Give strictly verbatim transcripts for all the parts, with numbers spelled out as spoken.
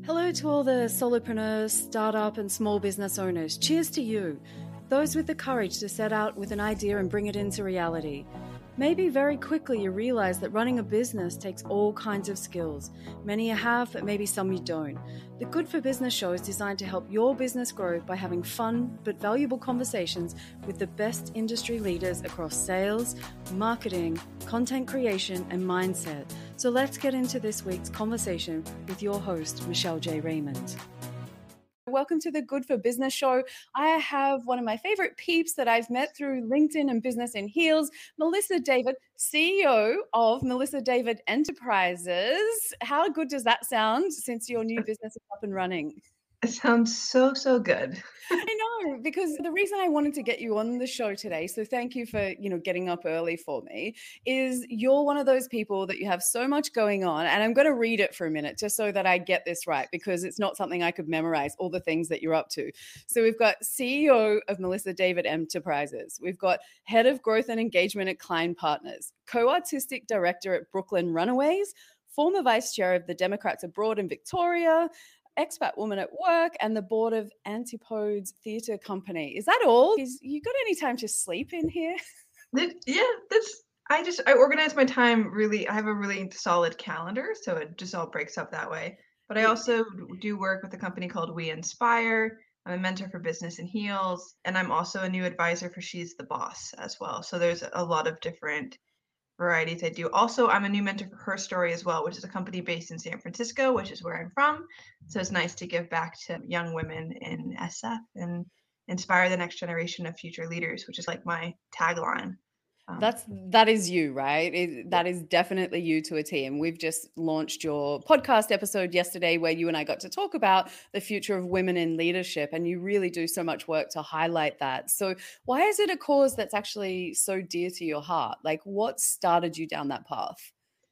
Hello to all the solopreneurs, startup and small business owners. Cheers to you. Those with the courage to set out with an idea and bring it into reality. Maybe very quickly you realize that running a business takes all kinds of skills. Many you have, but maybe some you don't. The Good for Business show is designed to help your business grow by having fun but valuable conversations with the best industry leaders across sales, marketing, content creation, and mindset. So let's get into this week's conversation with your host, Michelle J. Raymond. Welcome to the Good for Business show. I have one of my favorite peeps that I've met through LinkedIn and Business in Heels, Melissa David, C E O of Melissa David Enterprises. How good does that sound since your new business is up and running? It sounds so, so good. I know, because the reason I wanted to get you on the show today, so thank you for, you know, getting up early for me, is you're one of those people that you have so much going on. And I'm going to read it for a minute just so that I get this right, because it's not something I could memorize, all the things that you're up to. So we've got C E O of Melissa David Enterprises. We've got Head of Growth and Engagement at Klein Partners, Co-Artistic Director at Brooklyn Runaways, former Vice Chair of the Democrats Abroad in Victoria, expat woman at work, and the board of Antipodes Theatre Company. Is that all? Is you got any time to sleep in here? Yeah, that's, I just, I organize my time really, I have a really solid calendar, so it just all breaks up that way. But I also do work with a company called We Inspire. I'm a mentor for Business in Heels, and I'm also a new advisor for She's the Boss as well. So there's a lot of different varieties I do. Also, I'm a new mentor for Her Story as well, which is a company based in San Francisco, which is where I'm from. So it's nice to give back to young women in S F and inspire the next generation of future leaders, which is like my tagline. Um, That's that is you, right? It, that yeah. is definitely you to a T. And we've just launched your podcast episode yesterday where you and I got to talk about the future of women in leadership. And you really do so much work to highlight that. So why is it a cause that's actually so dear to your heart? Like, what started you down that path?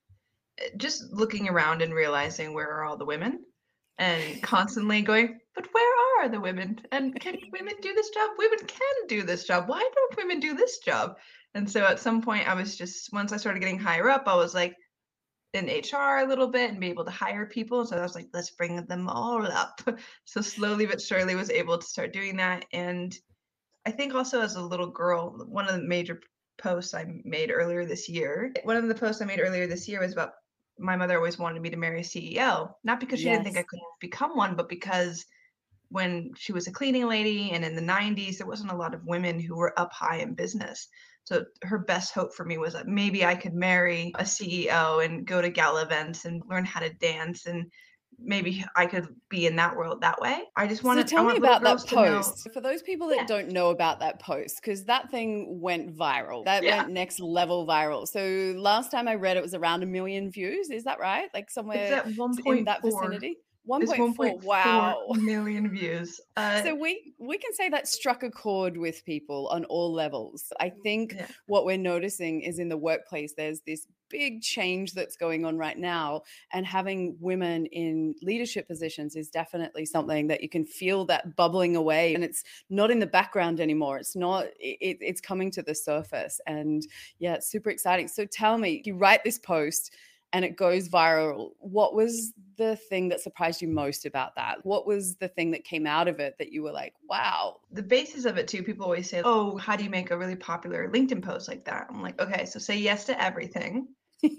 Just looking around and realizing where are all the women, and constantly going, but where are the women? And can women do this job? Women can do this job. Why don't women do this job? And so at some point I was just, once I started getting higher up, I was like in H R a little bit and be able to hire people. So I was like, let's bring them all up. So slowly but surely was able to start doing that. And I think also as a little girl, one of the major posts I made earlier this year, one of the posts I made earlier this year was about my mother always wanted me to marry a C E O, not because she Yes. didn't think I could become one, but because when she was a cleaning lady and in the nineties, there wasn't a lot of women who were up high in business. So her best hope for me was that maybe I could marry a C E O and go to gala events and learn how to dance, and maybe I could be in that world that way. I just wanted, so tell I me want little about that girls to know. post. For those people that Yeah. don't know about that post, because that thing went viral. That Yeah. went next level viral. So last time I read it was around a million views. Is that right? Like somewhere It's at one in point that four. vicinity? It's one point four. one point four Wow. million views. Uh, So we we can say that struck a chord with people on all levels. I think yeah. what we're noticing is in the workplace, there's this big change that's going on right now, and having women in leadership positions is definitely something that you can feel that bubbling away, and it's not in the background anymore. It's not, it, it's coming to the surface, and yeah, it's super exciting. So tell me, you write this post and it goes viral. What was the thing that surprised you most about that? What was the thing that came out of it that you were like, wow? The basis of it too, people always say, oh, how do you make a really popular LinkedIn post like that? I'm like, okay, so say yes to everything.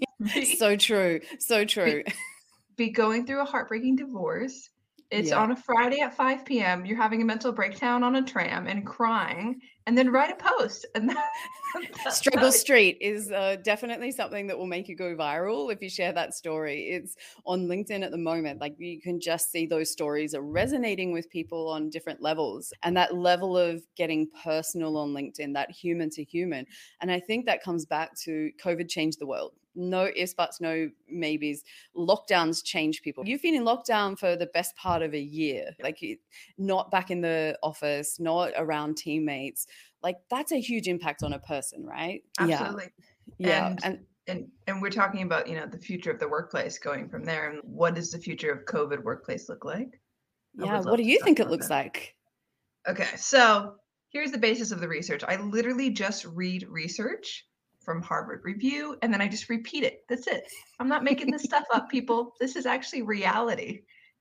So true. So true. Be, be going through a heartbreaking divorce. It's Yeah. on a Friday at five p.m. You're having a mental breakdown on a tram and crying, and then write a post. And that, Struggle Street is uh, definitely something that will make you go viral if you share that story. It's on LinkedIn at the moment. Like, you can just see those stories are resonating with people on different levels, and that level of getting personal on LinkedIn, that human to human. And I think that comes back to COVID changed the world. No ifs, buts, no maybes. Lockdowns change people. You've been in lockdown for the best part of a year, like not back in the office, not around teammates. Like, that's a huge impact on a person, right? Absolutely. Yeah. And, And, and and we're talking about, you know, the future of the workplace going from there. And what does the future of COVID workplace look like? yeah. What do you think it looks that. like? Okay, so here's the basis of the research. I literally just read research from Harvard Review, and then I just repeat it. That's it. I'm not making this stuff up, people. This is actually reality.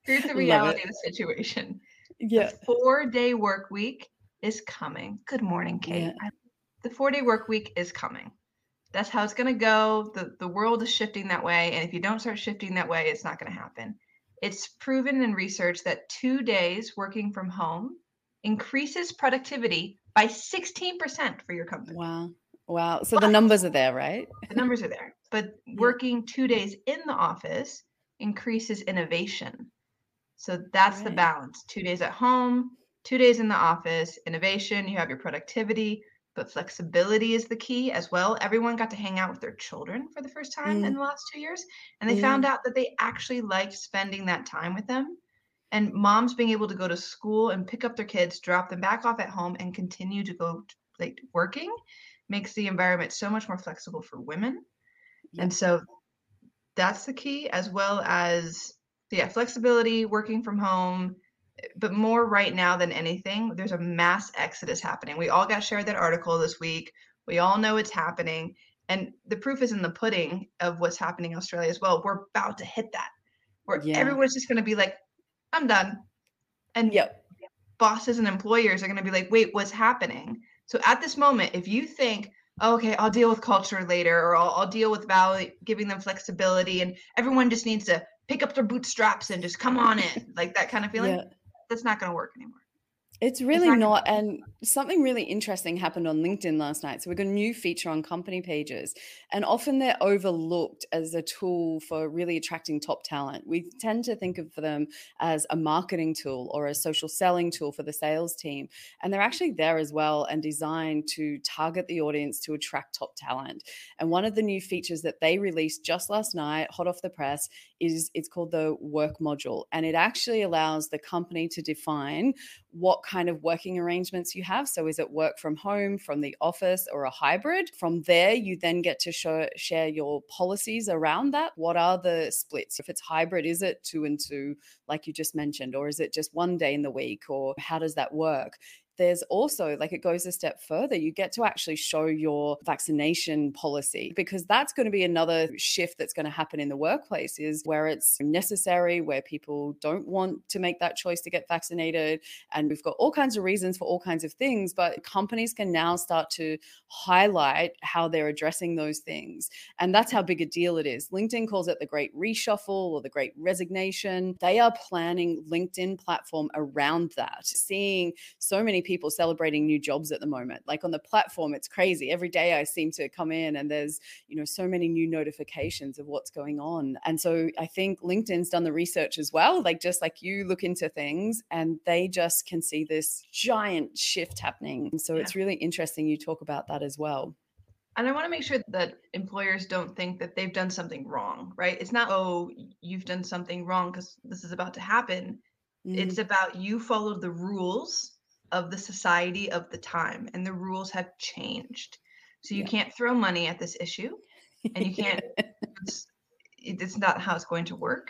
Here's the Love it. reality of the situation. The Yeah. four-day work week is coming. Good morning, Yeah. Kate. I, the four-day work week is coming. That's how it's going to go. The, the world is shifting that way. And if you don't start shifting that way, it's not going to happen. It's proven in research that two days working from home increases productivity by sixteen percent for your company. Wow. Wow. So the But numbers are there, right? the numbers are there. But Yeah. working two days in the office increases innovation. So that's the Right. balance. Two days at home, two days in the office, innovation, you have your productivity, but flexibility is the key as well. Everyone got to hang out with their children for the first time in Mm, the last two years, and they found mm, out that they actually liked spending that time with them. And moms being able to go to school and pick up their kids, drop them back off at home, and continue to go t- like working makes the environment so much more flexible for women. yeah. And so that's the key, as well as yeah, flexibility, working from home, but more right now than anything, there's a mass exodus happening. We all got shared that article this week. We all know it's happening. And the proof is in the pudding of what's happening in Australia as well. We're about to hit that, where Yeah. everyone's just going to be like, I'm done. And Yep. bosses and employers are going to be like, wait, what's happening? So at this moment, if you think, oh, okay, I'll deal with culture later, or I'll, I'll deal with value, giving them flexibility, and everyone just needs to pick up their bootstraps and just come on in, like that kind of feeling, Yeah. that's not going to work anymore. It's It's really not going not. And something really interesting happened on LinkedIn last night. So we've got a new feature on company pages, and often they're overlooked as a tool for really attracting top talent. We tend to think of them as a marketing tool or a social selling tool for the sales team. And they're actually there as well and designed to target the audience to attract top talent. And one of the new features that they released just last night, hot off the press, is it's called the work module. And it actually allows the company to define what kind of working arrangements you have. So is it work from home, from the office, or a hybrid? From there, you then get to show, share your policies around that. What are the splits? If it's hybrid, is it two and two, like you just mentioned, or is it just one day in the week, or how does that work? There's also, like, it goes a step further. You get to actually show your vaccination policy, because that's going to be another shift that's going to happen in the workplace, is where it's necessary, where people don't want to make that choice to get vaccinated. And we've got all kinds of reasons for all kinds of things, but companies can now start to highlight how they're addressing those things. And that's how big a deal it is. LinkedIn calls it the great reshuffle or the great resignation. They are planning LinkedIn platform around that, seeing so many people celebrating new jobs at the moment. Like on the platform, it's crazy. Every day I seem to come in and there's, you know, so many new notifications of what's going on. And so I think LinkedIn's done the research as well. Like, just like you look into things, and they just can see this giant shift happening. And so Yeah. it's really interesting you talk about that as well. And I want to make sure that employers don't think that they've done something wrong, right? It's not, oh, you've done something wrong because this is about to happen. Mm, It's about you followed the rules of the society of the time, and the rules have changed. So you yeah. can't throw money at this issue, and you can't, it's, it's not how it's going to work.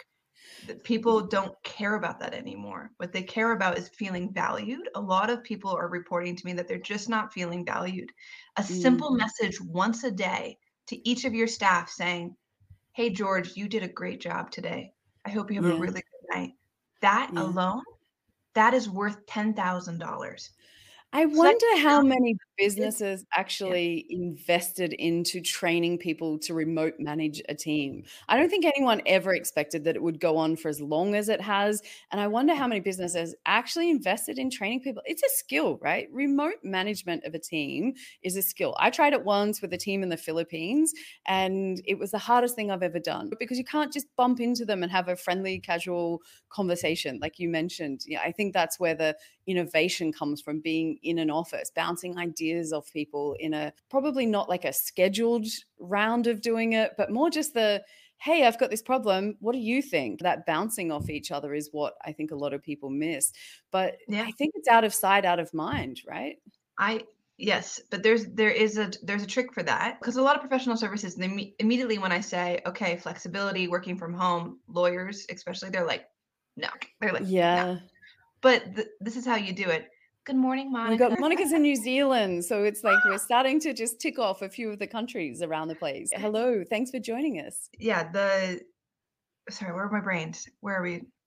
People don't care about that anymore. What they care about is feeling valued. A lot of people are reporting to me that they're just not feeling valued. A Mm, simple message once a day to each of your staff saying, hey, George, you did a great job today. I hope you have a yeah. really good night. That Yeah. alone, that is worth ten thousand dollars. I So that wonder how many it's businesses yeah. actually invested into training people to remote manage a team. I don't think anyone ever expected that it would go on for as long as it has. And I wonder how many businesses actually invested in training people. It's a skill, right? Remote management of a team is a skill. I tried it once with a team in the Philippines, and it was the hardest thing I've ever done, because you can't just bump into them and have a friendly, casual conversation, like you mentioned. Yeah, I think that's where the innovation comes from, being in an office, bouncing ideas off people in a probably not like a scheduled round of doing it, but more just the, hey, I've got this problem. What do you think? That bouncing off each other is what I think a lot of people miss. But Yeah. I think it's out of sight, out of mind, right? I yes, but there's there is a there's a trick for that, because a lot of professional services, they me- immediately when I say, okay, flexibility, working from home, lawyers especially, they're like, no, they're like, no. Yeah. But th- this is how you do it. Good morning, And we've got Monica. Monica's in New Zealand. So it's like we're starting to just tick off a few of the countries around the place. Hello. Thanks for joining us. Yeah, the sorry, where are my brains? Where are we?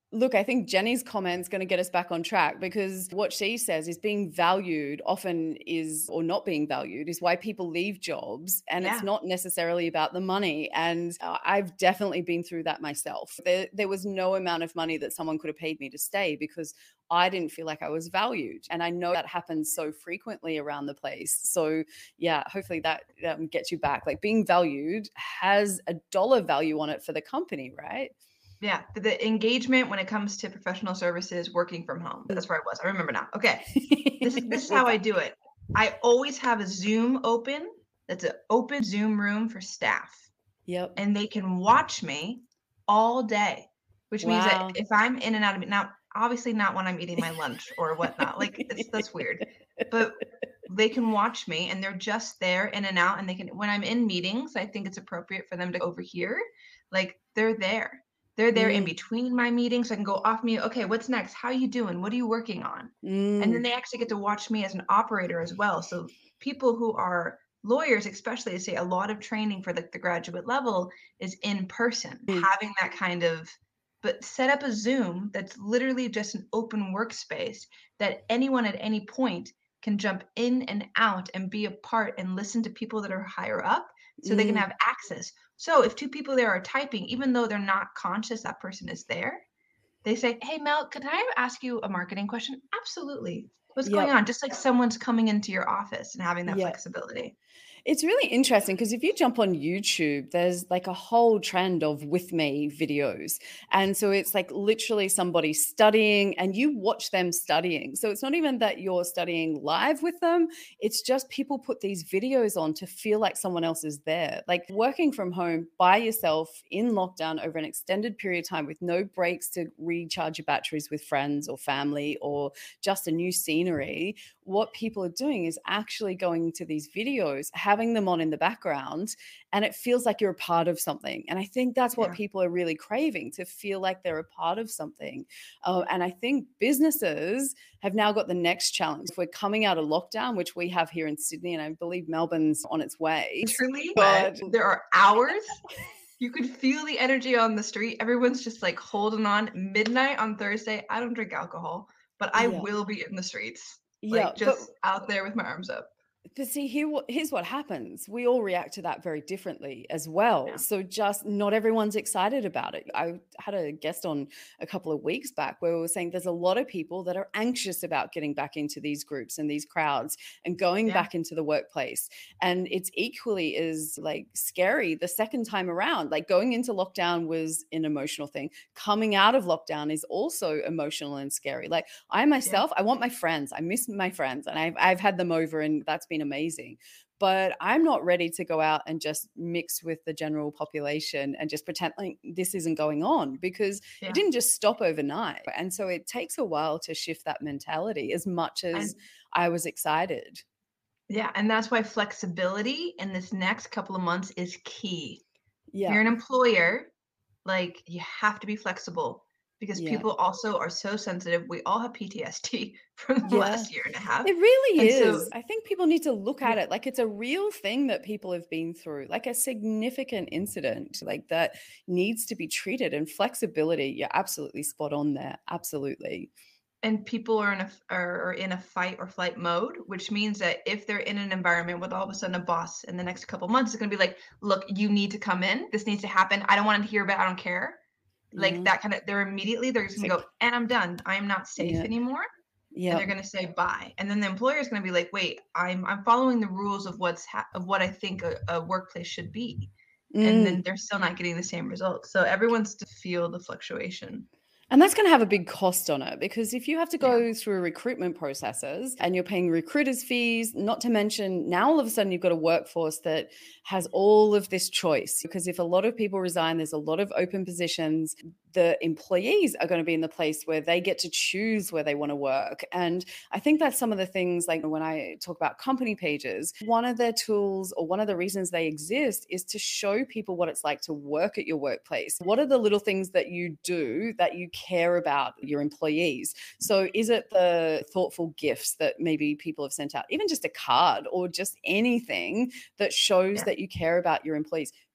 Look, I think Jenny's comment's going to get us back on track because what she says is being valued often is, or not being valued, is why people leave jobs. And it's Yeah. not necessarily about the money. And uh, I've definitely been through that myself. There, there was no amount of money that someone could have paid me to stay because I didn't feel like I was valued. And I know that happens so frequently around the place. So, yeah, hopefully that um, gets you back. Like being valued has a dollar value on it for the company, right? Yeah, the, the engagement when it comes to professional services, working from home. That's where I was. I remember now. Okay, this is this is We're how I back. do it. I always have a Zoom open. That's an open Zoom room for staff, Yep. and they can watch me all day. Which means that Wow. if I'm in and out of it now, obviously not when I'm eating my lunch or whatnot. Like it's that's weird, but they can watch me, and they're just there in and out. And they can when I'm in meetings, I think it's appropriate for them to overhear. Like they're there. They're there in Mm, between my meetings. So I can go off mute. Okay, what's next? How you doing? What are you working on? And then mm, they actually get to watch me as an operator as well. So people who are lawyers, especially, they say a lot of training for like the graduate level is in person, mm, having that kind of, but set up a Zoom that's literally just an open workspace that anyone at any point can jump in and out and be a part and listen to people that are higher up so they can mm. have access. So if two people there are typing, even though they're not conscious that person is there, they say, "Hey, Mel, could I ask you a marketing question?" Absolutely. What's going Yep. on? Just like someone's coming into your office and having that Yep. flexibility. It's really interesting because if you jump on YouTube, there's like a whole trend of with me videos. And so it's like literally somebody studying and you watch them studying. So it's not even that you're studying live with them, it's just people put these videos on to feel like someone else is there. Like working from home by yourself in lockdown over an extended period of time with no breaks to recharge your batteries with friends or family or just a new scenery. What people are doing is actually going to these videos, having them on in the background, and it feels like you're a part of something. And I think that's what Yeah. people are really craving, to feel like they're a part of something. Uh, and I think businesses have now got the next challenge. If we're coming out of lockdown, which we have here in Sydney, and I believe Melbourne's on its way. Truly, but But there are hours you could feel the energy on the street. Everyone's just like holding on. Midnight on Thursday. I don't drink alcohol, but I yeah, will be in the streets, yeah. like But just out there with my arms up. But see, here, what- here's what happens. We all react to that very differently as well. Yeah. So, just not everyone's excited about it. I had a guest on a couple of weeks back where we were saying there's a lot of people that are anxious about getting back into these groups and these crowds and going Yeah. back into the workplace. And it's equally as like scary the second time around. Like going into lockdown was an emotional thing. Coming out of lockdown is also emotional and scary. Like I Yeah. myself, I want my friends. I miss my friends, and I've I've had them over, and that's been amazing. But I'm not ready to go out and just mix with the general population and just pretend like this isn't going on, because it Yeah. didn't just stop overnight. And so it takes a while to shift that mentality as much And as I was excited. yeah, and that's why flexibility in this next couple of months is key. If Yeah. you're an employer, like you have to be flexible because Yeah. people also are so sensitive. We all have P T S D from the Yeah. last year and a half. It really And so, is. I think people need to look yeah, at it like it's a real thing that people have been through, like a significant incident, like that needs to be treated. And flexibility, you're absolutely spot on there. Absolutely. and people are in a f- are, are in a fight or flight mode, which means that if they're in an environment with all of a sudden a boss in the next couple months is going to be like, "Look, you need to come in. This needs to happen. I don't want to hear about it. I don't care." Like Yeah. that kind of, they're immediately they're just It's going to like, go, "And I'm done. I am not safe yeah. anymore." And they're Yep. going to say bye, and then the employer is going to be like, "Wait, i'm i'm following the rules of what's ha- of what I think a, a workplace should be." And then Mm. they're still not getting the same results, so everyone's to feel the fluctuation. And that's going to have a big cost on it, because if you have to Yeah. go through recruitment processes and you're paying recruiters fees, not to mention now all of a sudden you've got a workforce that has all of this choice. Because if a lot of people resign, there's a lot of open positions. The employees are going to be in the place where they get to choose where they want to work. And I think that's some of the things, like when I talk about company pages, one of their tools or one of the reasons they exist is to show people what it's like to work at your workplace. What are the little things that you do that you care about your employees? So is it the thoughtful gifts that maybe people have sent out, even just a card or just anything that shows Yeah. that you care about your employees?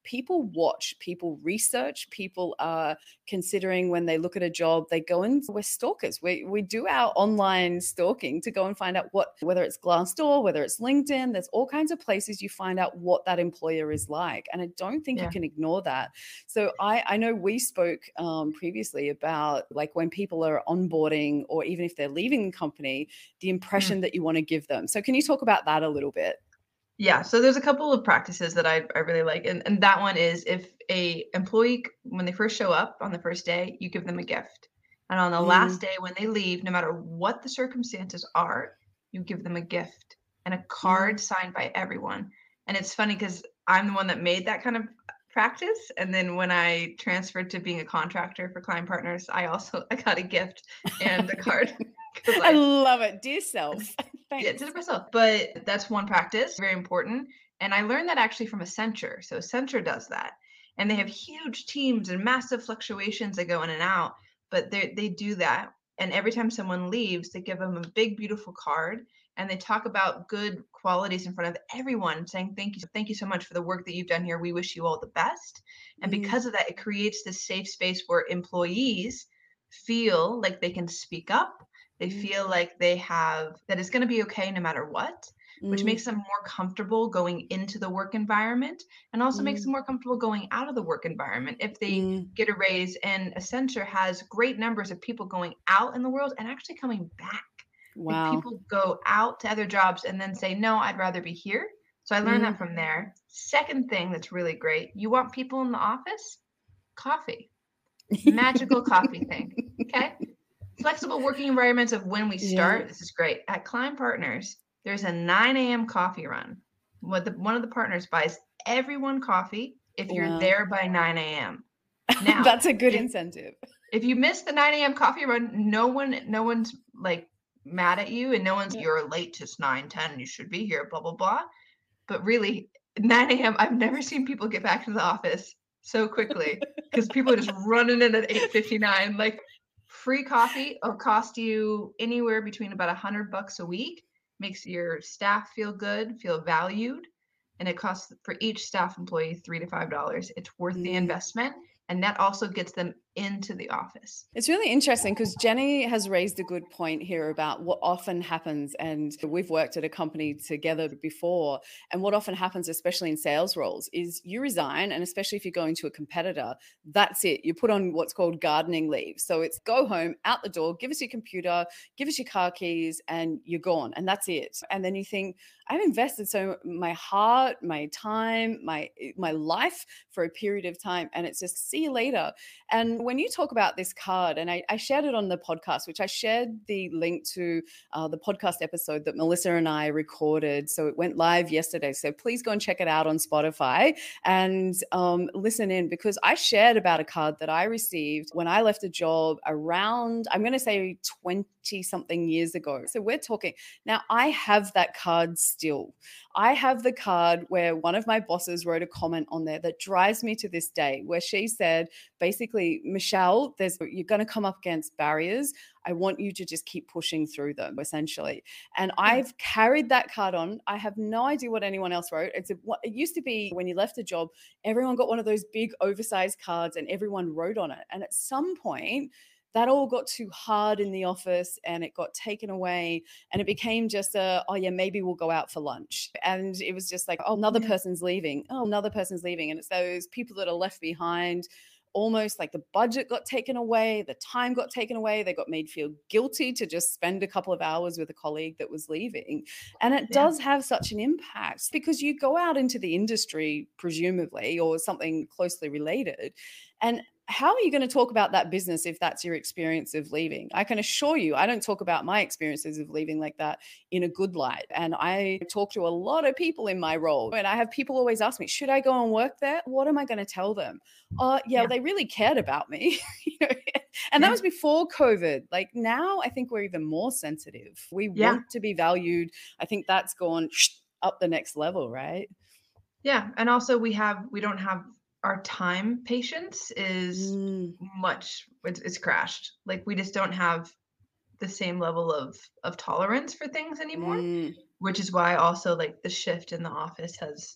people watch, people research, people are considering when they look at a job, they go and we're stalkers. We, we do our online stalking to go and find out what, whether it's Glassdoor, whether it's LinkedIn, there's all kinds of places you find out what that employer is like. And I don't think Yeah. you can ignore that. So I, I know we spoke um, previously about like when people are onboarding or even if they're leaving the company, the impression Mm. that you want to give them. So can you talk about that a little bit? Yeah, so there's a couple of practices that I, I really like. And, and that one is if a employee, when they first show up on the first day, you give them a gift. And on the last Mm, day, when they leave, no matter what the circumstances are, you give them a gift and a card mm, signed by everyone. And it's funny because I'm the one that made that kind of practice. And then when I transferred to being a contractor for Client Partners, I also I got a gift and a card because I I love it. Dear self. yeah, Thanks. did it myself. But that's one practice, very important. And I learned that actually from Accenture. So Accenture does that. And they have huge teams and massive fluctuations that go in and out, but they they do that. And every time someone leaves, they give them a big, beautiful card and they talk about good qualities in front of everyone, saying, Thank you, thank you so much for the work that you've done here. We wish you all the best. And Mm, because of that, it creates this safe space where employees feel like they can speak up, they mm, feel like they have that it's going to be okay no matter what, which mm, makes them more comfortable going into the work environment and also makes them mm, more comfortable going out of the work environment. If they mm. get a raise, and Accenture has great numbers of people going out in the world and actually coming back. Like Wow. people go out to other jobs and then say, no, I'd rather be here. So I learned Mm. that from there. Second thing that's really great, you want people in the office? Coffee. Magical coffee thing. Okay. Flexible working environments of when we Yeah. start. This is great. At Client Partners, there's a nine a m coffee run. What the one of the partners buys everyone coffee if you're Wow. there by nine a m. Now, That's a good if incentive. if you miss the nine a m coffee run, no one no one's like mad at you and no one's Yeah. you're late to nine ten, you should be here, blah blah blah. But really, nine a m, I've never seen people get back to the office so quickly because people are just running in at eight fifty-nine. Like free coffee will cost you anywhere between about a hundred bucks a week. Makes your staff feel good, feel valued, and it costs for each staff employee three to five dollars. It's worth the Mm. investment, and that also gets them into the office. It's really interesting because Jenny has raised a good point here about what often happens. And we've worked at a company together before. And what often happens, especially in sales roles, is you resign. And especially if you're going to a competitor, that's it. You put on what's called gardening leave. So it's go home, out the door, give us your computer, give us your car keys, and you're gone. And that's it. And then you think, I've invested so my heart, my time, my my life for a period of time. And it's just see you later. And when you talk about this card, and I, I shared it on the podcast, which I shared the link to uh, the podcast episode that Melissa and I recorded. So it went live yesterday. So please go and check it out on Spotify and um, listen in, because I shared about a card that I received when I left a job around, I'm going to say twenty something years ago. So we're talking now, I have that card still. I have the card where one of my bosses wrote a comment on there that drives me to this day, where she said, basically, Michelle, there's you're going to come up against barriers. I want you to just keep pushing through them, essentially. And I've carried that card on. I have no idea what anyone else wrote. It's a, it used to be when you left a job, everyone got one of those big oversized cards and everyone wrote on it. And at some point, that all got too hard in the office and it got taken away and it became just a, oh yeah, maybe we'll go out for lunch. And it was just like, oh, another Yeah. person's leaving. Oh, another person's leaving. And it's those people that are left behind, almost like the budget got taken away, the time got taken away. They got made feel guilty to just spend a couple of hours with a colleague that was leaving. And it Yeah. does have such an impact because you go out into the industry, presumably, or something closely related. And how are you going to talk about that business if that's your experience of leaving? I can assure you, I don't talk about my experiences of leaving like that in a good light. And I talk to a lot of people in my role. And I have people always ask me, should I go and work there? What am I going to tell them? Oh, yeah, Yeah. they really cared about me. You know? And that Yeah. was before COVID. Like now, I think we're even more sensitive. We Yeah. want to be valued. I think that's gone up the next level, right? Yeah. And also we have we don't have our time patience is Mm, much it's, it's crashed. Like we just don't have the same level of of tolerance for things anymore, mm, which is why also like the shift in the office has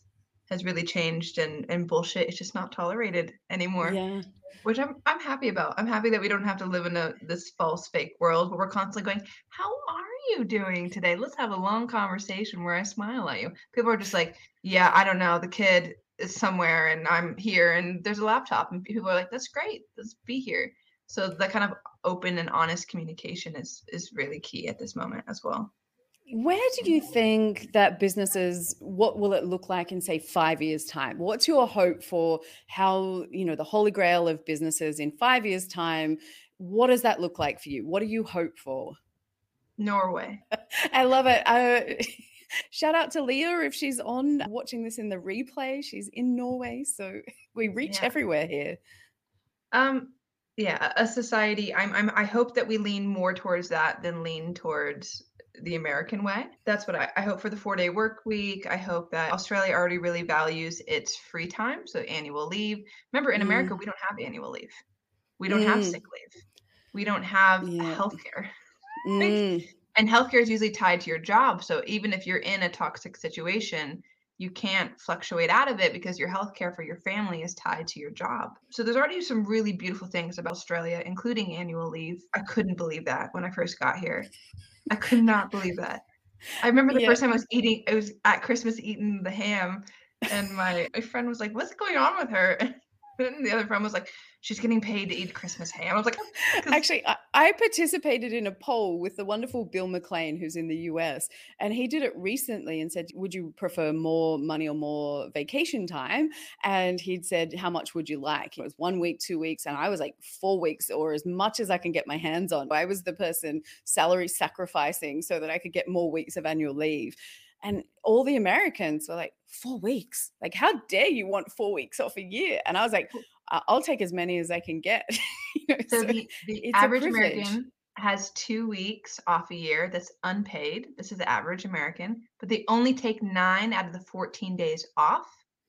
has really changed, and and bullshit is just not tolerated anymore, Yeah. which I'm I'm happy about. I'm happy that we don't have to live in a this false fake world where we're constantly going, "How are you doing today? Let's have a long conversation where I smile at you." People are just like, "Yeah, I don't know. The kid is somewhere and I'm here and there's a laptop." And people are like, "That's great. Let's be here." So that kind of open and honest communication is is really key at this moment as well. Where do you think that businesses, what will it look like in, say, five years' time? What's your hope for how, you know, the holy grail of businesses in five years' time? What does that look like for you? What do you hope for? Norway. I love it. Uh, shout out to Leah if she's on watching this in the replay. She's in Norway, so we reach Yeah. everywhere here. Um, yeah, a society. I'm, I'm, I hope that we lean more towards that than lean towards the American way. That's what I, I hope for the four day work week. I hope that Australia already really values its free time, so annual leave. Remember, in America, Mm, we don't have annual leave. We don't have sick mm, leave. We don't have yeah. healthcare. Like, Mm. and healthcare is usually tied to your job. So even if you're in a toxic situation, you can't fluctuate out of it because your healthcare for your family is tied to your job. So there's already some really beautiful things about Australia, including annual leave. I couldn't believe that when I first got here. I could not believe that. I remember the Yeah. first time I was eating, it was at Christmas eating the ham, and my, my friend was like, "What's going on with her?" And the other friend was like, "She's getting paid to eat Christmas ham." I was like, "Because Actually, I, I participated in a poll with the wonderful Bill McLean, who's in the U S, and he did it recently and said, would you prefer more money or more vacation time? And he'd said, how much would you like? It was one week, two weeks, and I was like four weeks or as much as I can get my hands on. I was the person salary sacrificing so that I could get more weeks of annual leave. And all the Americans were like, four weeks? Like, how dare you want four weeks off a year? And I was like, I- I'll take as many as I can get. You know, So so the the it's a average privilege. American has two weeks off a year that's unpaid. This is the average American, but they only take nine out of the fourteen days off,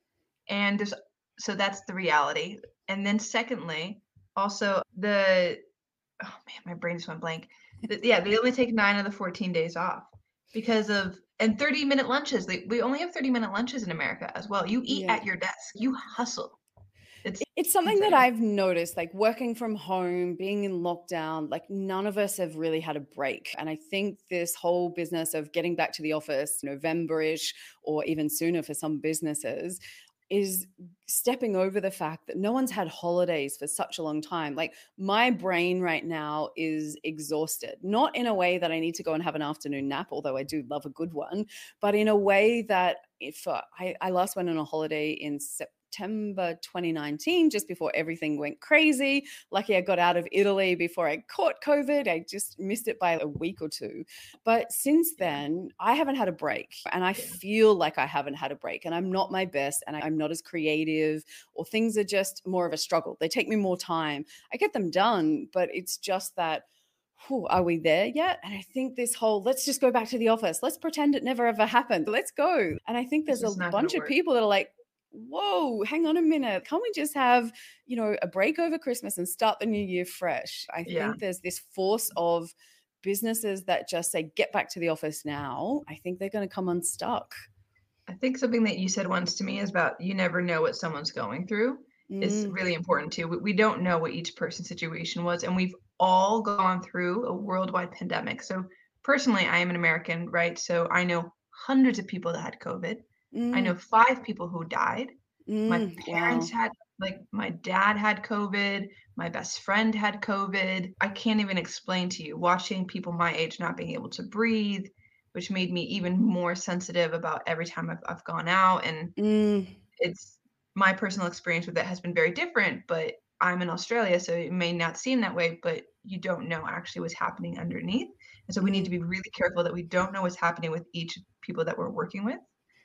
and there's so that's the reality. And then secondly, also the oh man, my brain just went blank. The yeah, they only take nine of the fourteen days off because of and thirty-minute lunches. They we only have thirty-minute lunches in America as well. You eat Yeah. at your desk. You hustle. It's It's something that insane. I've noticed, like working from home, being in lockdown, like none of us have really had a break. And I think this whole business of getting back to the office November-ish or even sooner for some businesses is stepping over the fact that no one's had holidays for such a long time. Like my brain right now is exhausted, not in a way that I need to go and have an afternoon nap, although I do love a good one, but in a way that if uh, I, I last went on a holiday in September. September twenty nineteen, just before everything went crazy. Lucky I got out of Italy before I caught COVID. I just missed it by a week or two. But since Yeah, then, I haven't had a break and I yeah. feel like I haven't had a break and I'm not my best and I'm not as creative or things are just more of a struggle. They take me more time. I get them done, but it's just that whew, are we there yet? And I think this whole let's just go back to the office. Let's pretend it never ever happened. Let's go. And I think It's there's a just not gonna bunch of work. people that are like, whoa, hang on a minute. Can't we just have, you know, a break over Christmas and start the new year fresh? I Yeah. think there's this force of businesses that just say, get back to the office now. I think they're going to come unstuck. I think something that you said once to me is about you never know what someone's going through is Mm, really important too. We, we don't know what each person's situation was, and we've all gone through a worldwide pandemic. So personally, I am an American, right? So I know hundreds of people that had COVID. I know mm, five people who died. My mm, parents wow. had, like, my dad had COVID. My best friend had COVID. I can't even explain to you watching people my age not being able to breathe, which made me even more sensitive about every time I've, I've gone out. And Mm, it's my personal experience with it has been very different, but I'm in Australia, so it may not seem that way, but you don't know actually what's happening underneath. And so we need to mm. be really careful that we don't know what's happening with each people that we're working with.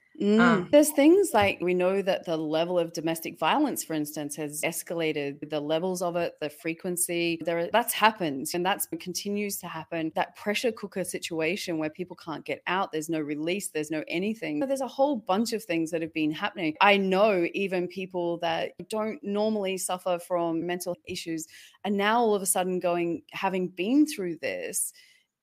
Mm. Um, There's things like we know that the level of domestic violence, for instance, has escalated. The levels of it, the frequency, there are, that's happened, and that's continues to happen. That pressure cooker situation where people can't get out, there's no release, there's no anything. There's a whole bunch of things that have been happening. I know even people that don't normally suffer from mental issues, and now all of a sudden going, having been through this.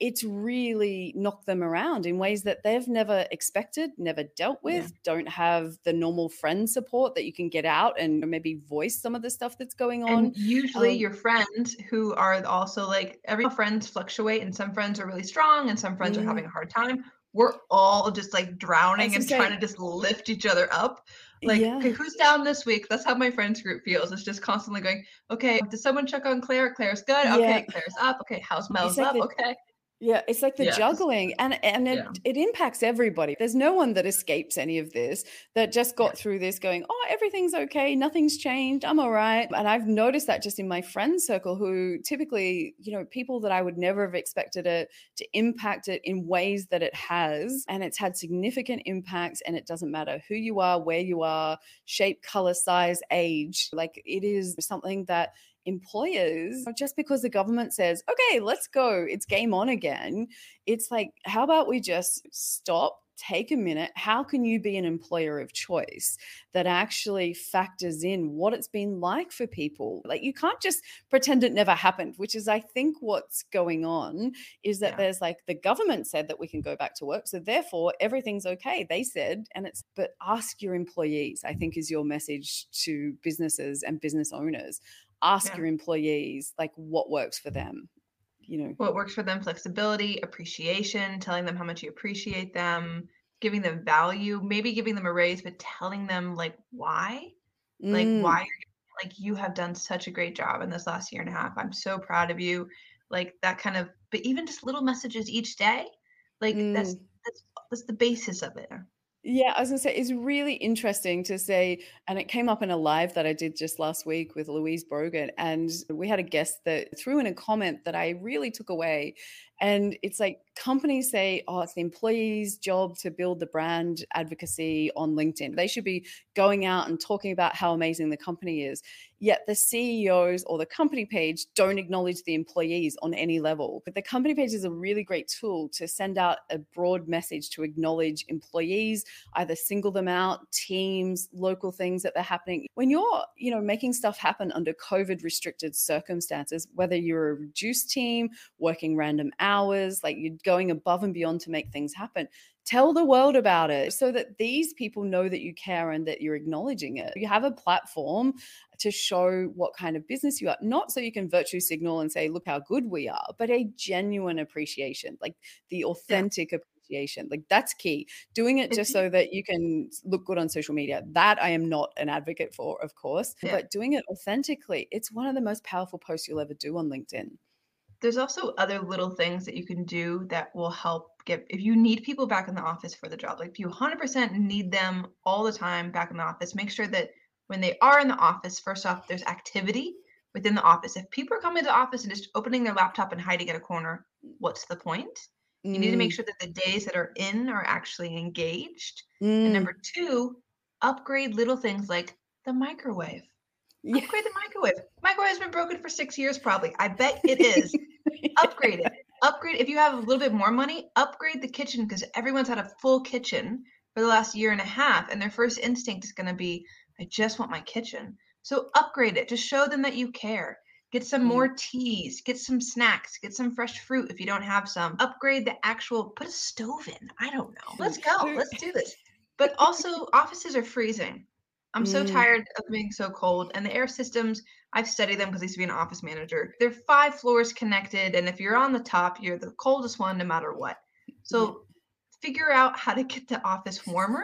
it's really knocked them around in ways that they've never expected, never dealt Yeah. with, don't have the normal friend support that you can get out and maybe voice some of the stuff that's going And on. usually Um, your friends who are also like every friends fluctuate and some friends are really strong and some friends are mm, having a hard time. We're all just like I drowning was gonna and trying to say, just lift each other up. Like, okay, yeah, who's down this week? That's how my friends group feels. It's just constantly going, okay, did someone check on Claire? Claire's good. yeah. Okay, Claire's up. Okay, how's It's Mel's like up? the Okay. Yeah, it's like the Yes. juggling, and and Yeah. it it impacts everybody. There's no one that escapes any of this, that just Yeah. got through this going, "Oh, everything's okay, nothing's changed, I'm all right." And I've noticed that just in my friend circle who typically, you know, people that I would never have expected it to impact it in ways that it has, and it's had significant impacts, and it doesn't matter who you are, where you are, shape, color, size, age. Like, it is something that employers, just because the government says, okay, let's go, it's game on again, it's like, how about we just stop, take a minute? How can you be an employer of choice that actually factors in what it's been like for people? Like, you can't just pretend it never happened, which is, I think, what's going on is that Yeah. there's like, the government said that we can go back to work, so therefore everything's okay, they said. And it's, but ask your employees, I think, is your message to businesses and business owners. Ask Yeah. your employees like what works for them, you know. What works for them, flexibility, appreciation, telling them how much you appreciate them, giving them value, maybe giving them a raise, but telling them like why, like why Mm, you're like you have done such a great job in this last year and a half. I'm so proud of you. Like that kind of, but even just little messages each day, like that's mm. that's that's the basis of it. Yeah, I was gonna say it's really interesting to say, and it came up in a live that I did just last week with Louise Brogan, and we had a guest that threw in a comment that I really took away. And it's like, companies say, oh, it's the employee's job to build the brand advocacy on LinkedIn. They should be going out and talking about how amazing the company is. Yet the C E Os or the company page don't acknowledge the employees on any level. But the company page is a really great tool to send out a broad message to acknowledge employees, either single them out, teams, local things that they're happening. When you're, you know, making stuff happen under COVID restricted circumstances, whether you're a reduced team, working random hours, like you're going above and beyond to make things happen, tell the world about it so that these people know that you care and that you're acknowledging it. You have a platform to show what kind of business you are, not so you can virtue signal and say, look how good we are, but a genuine appreciation, like the Yeah. authentic appreciation. Like, that's key. Doing it If just you, so that you can look good on social media, that I am not an advocate for, of course, yeah. but doing it authentically, it's one of the most powerful posts you'll ever do on LinkedIn. There's also other little things that you can do that will help get if you need people back in the office for the job, like if you one hundred percent need them all the time back in the office, make sure that when they are in the office, first off, there's activity within the office. If people are coming to the office and just opening their laptop and hiding in a corner, what's the point? You need to make Mm, sure that the days that are in are actually engaged. And mm. number two, upgrade little things like the microwave. Yeah. Upgrade the microwave. Microwave's been broken for six years probably. I bet it is. Upgrade it. Upgrade if you have a little bit more money, upgrade the kitchen because everyone's had a full kitchen for the last year and a half, and their first instinct is gonna be, "I just want my kitchen." So upgrade it. Just show them that you care. Get some Yeah. more teas, get some snacks, get some fresh fruit if you don't have some. Upgrade the actual put a stove in. I don't know. Let's go. Who Let's do this. But also, offices are freezing. I'm so Mm, tired of being so cold, and the air systems, I've studied them because I used to be an office manager. They're five floors connected, and if you're on the top, you're the coldest one no matter what. yeah. So figure out how to get the office warmer.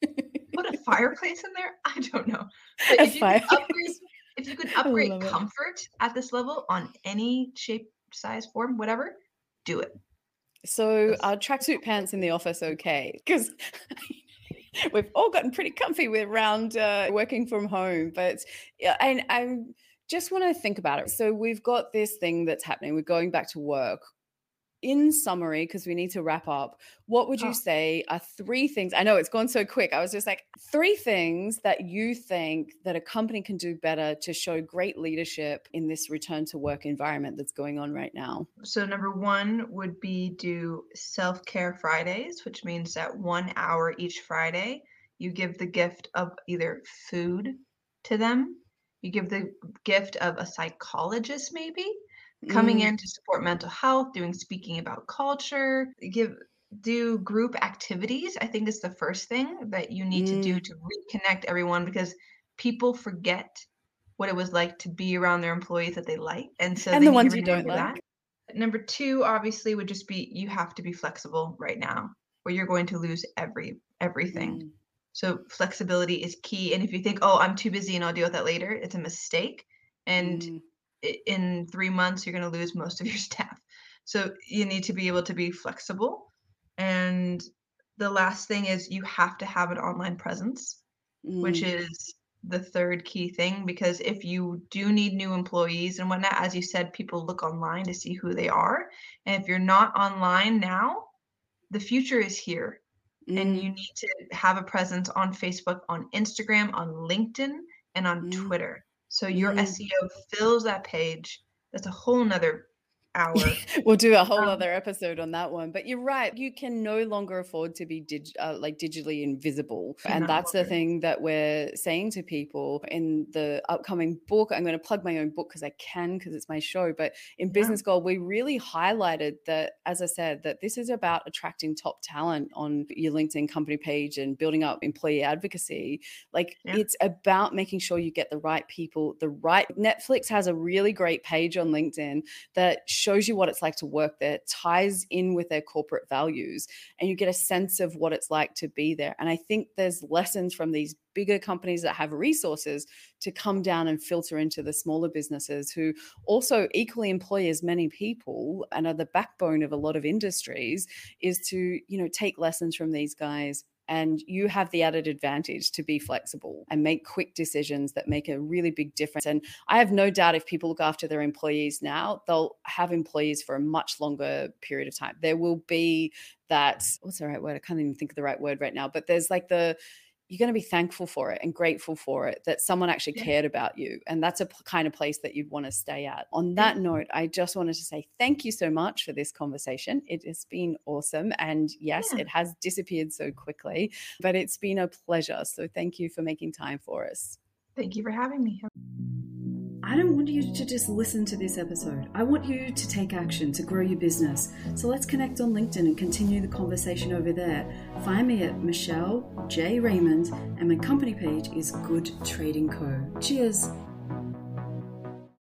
Put a fireplace in there. I don't know. But A if you can fire. upgrade if you can I upgrade love it. comfort at this level on any shape, size, form, whatever, do it. So, That's are tracksuit pants in the office okay? Because we've all gotten pretty comfy with around uh, working from home, but yeah, and I just want to think about it. So we've got this thing that's happening. We're going back to work. In summary, because we need to wrap up, what would you oh, say are three things? I know it's gone so quick. I was just like, three things that you think that a company can do better to show great leadership in this return to work environment that's going on right now. so number one would be do self-care Fridays, which means that one hour each Friday, you give the gift of either food to them, you give the gift of a psychologist maybe, coming Mm, in to support mental health, doing speaking about culture, give do group activities, I think is the first thing that you need to do mm. to reconnect everyone because people forget what it was like to be around their employees that they like, and so And they the need to ones you don't remember that. like. Number two, obviously, would just be you have to be flexible right now, or you're going to lose every everything. Mm, So flexibility is key, and if you think, "Oh, I'm too busy and I'll deal with that later," it's a mistake, and mm, I in three months, you're gonna lose most of your staff. So you need to be able to be flexible, and the last thing is you have to have an online presence, which mm. is the third key thing, because if you do need new employees and whatnot, as you said, people look online to see who they are, and if you're not online now, the future is here, and Mm, you need to have a presence on Facebook, on Instagram, on LinkedIn, and on mm, Twitter. So your mm. S E O fills that page. That's a whole nother hour. We'll do a whole Um, other episode on that one. But you're right. You can no longer afford to be dig- uh, like digitally invisible. And cannot that's the longer. thing that we're saying to people in the upcoming book. I'm going to plug my own book because I can, because it's my show. But in Yeah, Business Gold, we really highlighted that, as I said, that this is about attracting top talent on your LinkedIn company page and building up employee advocacy. Like yeah, it's about making sure you get the right people, the right. Netflix has a really great page on LinkedIn that shows you what it's like to work there, ties in with their corporate values, and you get a sense of what it's like to be there. And I think there's lessons from these bigger companies that have resources to come down and filter into the smaller businesses who also equally employ as many people and are the backbone of a lot of industries, is to, you know, take lessons from these guys. And you have the added advantage to be flexible and make quick decisions that make a really big difference. And I have no doubt if people look after their employees now, they'll have employees for a much longer period of time. There will be that, what's the right word? I can't even think of the right word right now, but there's like the, you're going to be thankful for it and grateful for it that someone actually yeah, cared about you. And that's a p- kind of place that you'd want to stay at. On yeah. that note, I just wanted to say thank you so much for this conversation. It has been awesome. And yes, Yeah. it has disappeared so quickly, but it's been a pleasure. So thank you for making time for us. Thank you for having me. I don't want you to just listen to this episode. I want you to take action to grow your business. So let's connect on LinkedIn and continue the conversation over there. Find me at Michelle J. Raymond, and my company page is Good Trading Co. Cheers.